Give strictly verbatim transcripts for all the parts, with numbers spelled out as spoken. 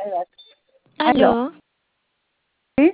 Aló. Aló. ¿Sí?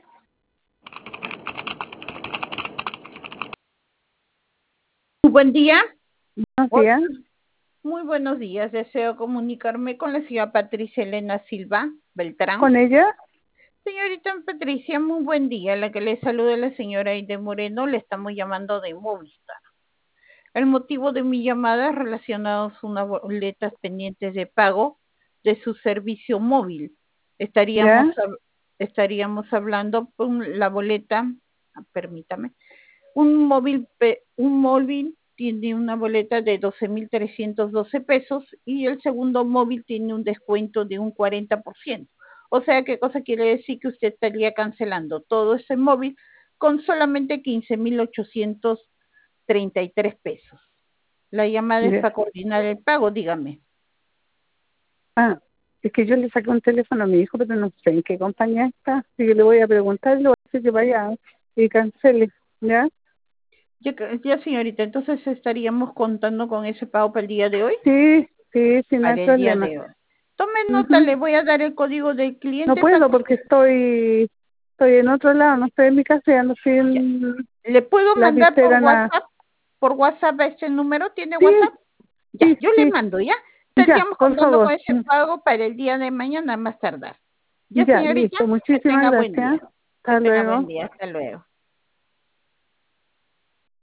Muy buen día. Buenos días. Muy buenos días. Deseo comunicarme con la señora Patricia Elena Silva Beltrán. ¿Con ella? Señorita Patricia, muy buen día. La que le saluda la señora Aide Moreno. Le estamos llamando de Movistar. El motivo de mi llamada es relacionado a unas boletas pendientes de pago de su servicio móvil. Estaríamos, hab- estaríamos hablando con la boleta, permítame, un móvil, pe- un móvil tiene una boleta de doce mil trescientos doce pesos y el segundo móvil tiene un descuento de un cuarenta por ciento. O sea, ¿qué cosa quiere decir? Que usted estaría cancelando todo ese móvil con solamente quince mil ochocientos treinta y tres pesos. La llamada es Ya. para coordinar el pago, dígame. Ah, es que yo le saqué un teléfono a mi hijo, pero no sé en qué compañía está. Así que le voy a preguntar, le voy a decir que vaya y cancele, ¿ya? Ya, que- ya, señorita, entonces estaríamos contando con ese pago para el día de hoy. Sí, sí, sí, no hay Para el día problema. de hoy. Tome nota, Ujú. le voy a dar el código del No cliente para puedo que porque usted... estoy estoy en otro lado, no estoy en mi casa, ya no estoy Ya. en ¿Le puedo la mandar por visera, nada. WhatsApp? ¿Por WhatsApp a este número? ¿Tiene Sí, WhatsApp? Ya, sí, yo le sí, mando, ¿ya? ya, Estaríamos por contando con favor. ese pago para el día de mañana más tardar. Ya, Ya, señorita, listo, que muchísimas tenga buen gracias. día. Que Hasta tenga buen luego. día. Hasta luego.